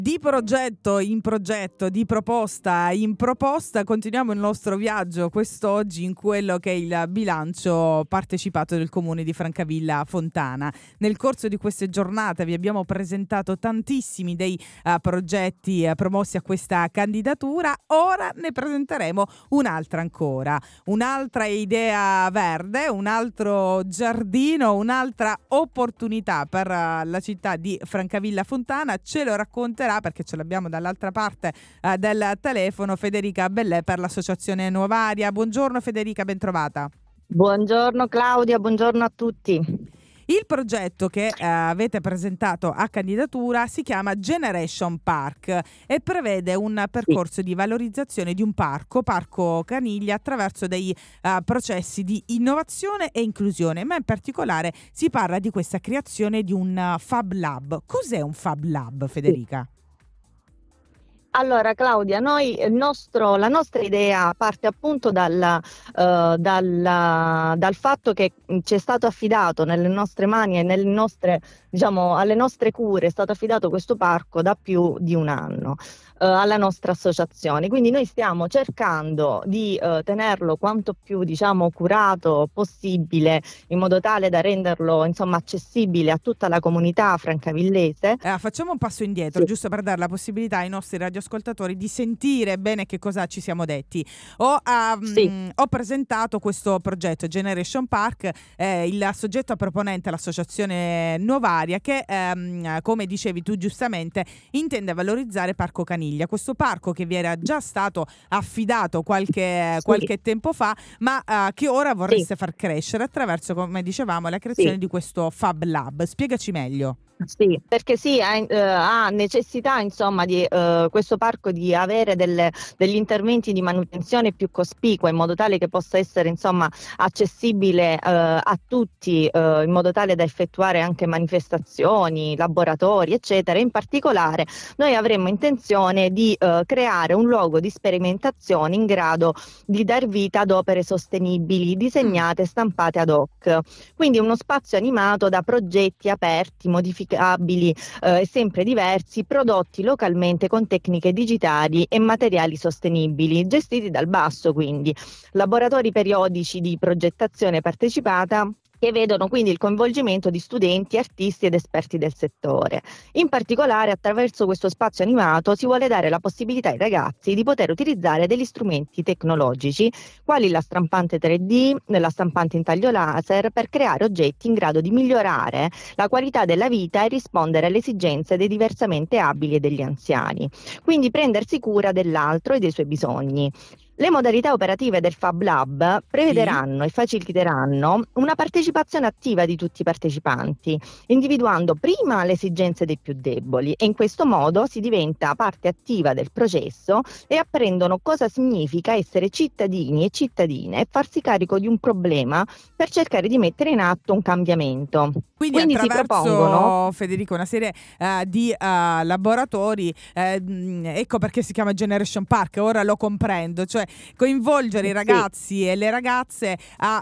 Di progetto in progetto, di proposta in proposta, continuiamo il nostro viaggio quest'oggi in quello che è il bilancio partecipato del comune di Francavilla Fontana. Nel corso di queste giornate vi abbiamo presentato tantissimi dei progetti promossi a questa candidatura. Ora ne presenteremo un'altra ancora, un'altra idea verde, un altro giardino, un'altra opportunità per la città di Francavilla Fontana. Ce lo racconterà, perché ce l'abbiamo dall'altra parte del telefono, Federica Bellè per l'associazione Nuovaria. Buongiorno Federica, bentrovata. Buongiorno Claudia, buongiorno a tutti. Il progetto che avete presentato a candidatura si chiama Generation Park e prevede un percorso di valorizzazione di un parco Caniglia, attraverso dei processi di innovazione e inclusione, ma in particolare si parla di questa creazione di un Fab Lab. Cos'è un Fab Lab, Federica? Allora Claudia, la nostra idea parte appunto dal fatto che ci è stato affidato nelle nostre mani e alle nostre cure, è stato affidato questo parco da più di un anno alla nostra associazione. Quindi noi stiamo cercando di tenerlo quanto più curato possibile, in modo tale da renderlo accessibile a tutta la comunità francavillese. Facciamo un passo indietro, giusto per dare la possibilità ai nostri radioascoltatori di sentire bene che cosa ci siamo detti. Ho presentato questo progetto Generation Park, il soggetto proponente l'associazione Nuovaria, che come dicevi tu giustamente intende valorizzare Parco Caniglia, questo parco che vi era già stato affidato qualche tempo fa, ma che ora vorreste far crescere attraverso, come dicevamo, la creazione di questo Fab Lab. Spiegaci meglio. Sì, perché ha necessità di questo parco di avere degli interventi di manutenzione più cospicua, in modo tale che possa essere accessibile a tutti, in modo tale da effettuare anche manifestazioni, laboratori, eccetera. In particolare noi avremmo intenzione di creare un luogo di sperimentazione in grado di dar vita ad opere sostenibili, disegnate e stampate ad hoc. Quindi uno spazio animato da progetti aperti, modificabili e sempre diversi, prodotti localmente con tecniche digitali e materiali sostenibili, gestiti dal basso, quindi laboratori periodici di progettazione partecipata, che vedono quindi il coinvolgimento di studenti, artisti ed esperti del settore. In particolare, attraverso questo spazio animato si vuole dare la possibilità ai ragazzi di poter utilizzare degli strumenti tecnologici, quali la stampante 3D, la stampante in taglio laser, per creare oggetti in grado di migliorare la qualità della vita e rispondere alle esigenze dei diversamente abili e degli anziani. Quindi prendersi cura dell'altro e dei suoi bisogni. Le modalità operative del Fab Lab prevederanno e faciliteranno una partecipazione attiva di tutti i partecipanti, individuando prima le esigenze dei più deboli, e in questo modo si diventa parte attiva del processo e apprendono cosa significa essere cittadini e cittadine e farsi carico di un problema per cercare di mettere in atto un cambiamento. Quindi si propongono, Federico, una serie di laboratori, ecco perché si chiama Generation Park, ora lo comprendo, cioè coinvolgere i ragazzi e le ragazze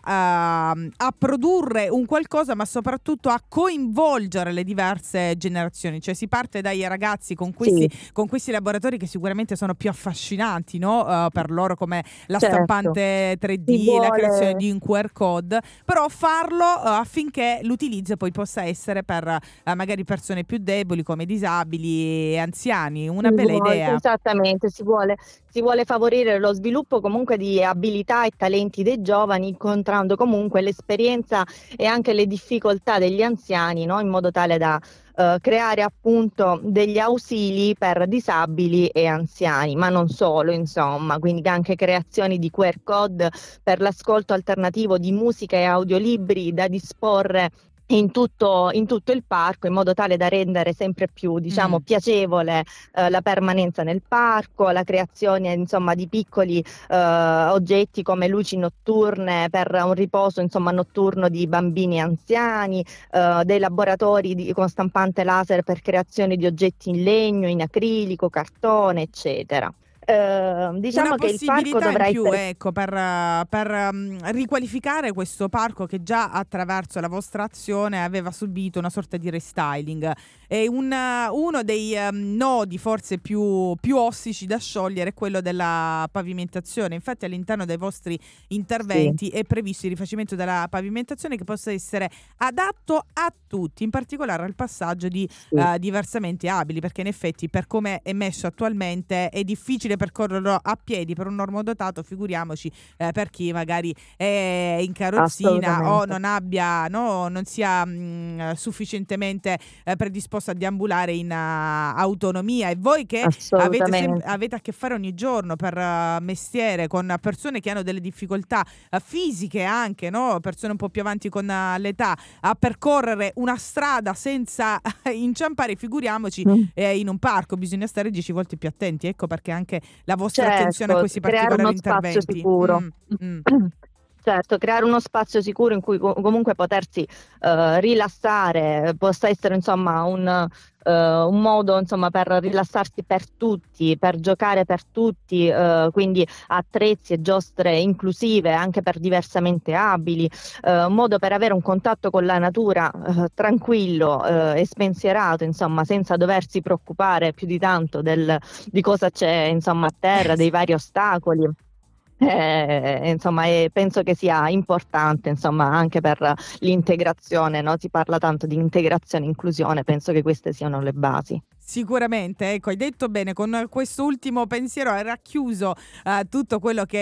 a produrre un qualcosa, ma soprattutto a coinvolgere le diverse generazioni. Cioè si parte dai ragazzi con questi laboratori che sicuramente sono più affascinanti, no? Per loro, come la stampante 3D, la creazione di un QR code, però farlo affinché l'utilizzo poi possa essere per magari persone più deboli, come disabili e anziani. Una bella idea. Esattamente, si vuole favorire lo sviluppo comunque di abilità e talenti dei giovani, incontrando comunque l'esperienza e anche le difficoltà degli anziani, no? In modo tale da creare appunto degli ausili per disabili e anziani, ma non solo, quindi anche creazioni di QR code per l'ascolto alternativo di musica e audiolibri da disporre in tutto il parco, in modo tale da rendere sempre più piacevole la permanenza nel parco, la creazione di piccoli oggetti come luci notturne per un riposo notturno di bambini e anziani, dei laboratori con stampante laser per creazione di oggetti in legno, in acrilico, cartone, eccetera. Una Che il parco possibilità dovrà in più, essere ecco, per riqualificare questo parco che già attraverso la vostra azione aveva subito una sorta di restyling. uno dei nodi forse più ostici da sciogliere è quello della pavimentazione. Infatti all'interno dei vostri Sì, interventi è previsto il rifacimento della pavimentazione che possa essere adatto a tutti, in particolare al passaggio di sì, diversamente abili, perché in effetti per come è messo attualmente è difficile percorrerlo a piedi per un normodotato, figuriamoci per chi magari è in carrozzina o assolutamente, non abbia, no, non sia sufficientemente predisposto a deambulare in autonomia. E voi che assolutamente. avete a che fare ogni giorno per mestiere con persone che hanno delle difficoltà fisiche anche, no? Persone un po' più avanti con l'età, a percorrere una strada senza inciampare, figuriamoci Mm. in un parco, bisogna stare 10 volte più attenti. Ecco perché anche la vostra attenzione a Certo, questi creare uno particolari spazio interventi. sicuro. Mm. Certo, creare uno spazio sicuro in cui comunque potersi rilassare, possa essere insomma un modo insomma per rilassarsi per tutti, per giocare per tutti, quindi attrezzi e giostre inclusive anche per diversamente abili, un modo per avere un contatto con la natura tranquillo e spensierato, insomma, senza doversi preoccupare più di tanto di cosa c'è insomma a terra, dei vari ostacoli. Insomma, penso che sia importante, insomma, anche per l'integrazione, no? Si parla tanto di integrazione e inclusione, penso che queste siano le basi. Sicuramente, ecco, hai detto bene, con questo ultimo pensiero hai racchiuso tutto quello che è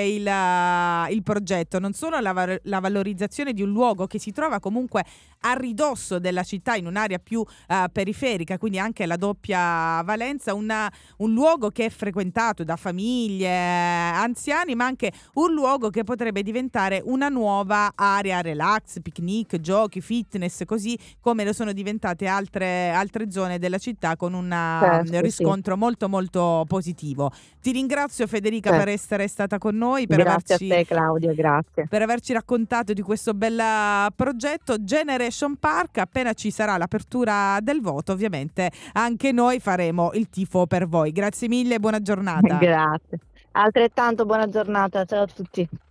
il progetto, non solo la valorizzazione di un luogo che si trova comunque a ridosso della città, in un'area più periferica, quindi anche la doppia valenza, un luogo che è frequentato da famiglie, anziani, ma anche un luogo che potrebbe diventare una nuova area relax, picnic, giochi, fitness, così come lo sono diventate altre zone della città con un Certo, sì, riscontro molto molto positivo. Ti ringrazio Federica per certo. essere stata con noi, Grazie a te, Claudia, grazie. per averci raccontato di questo bel progetto Generation Park. Appena ci sarà l'apertura del voto, ovviamente anche noi faremo il tifo per voi. Grazie mille e buona giornata. Grazie. Altrettanto buona giornata, ciao a tutti.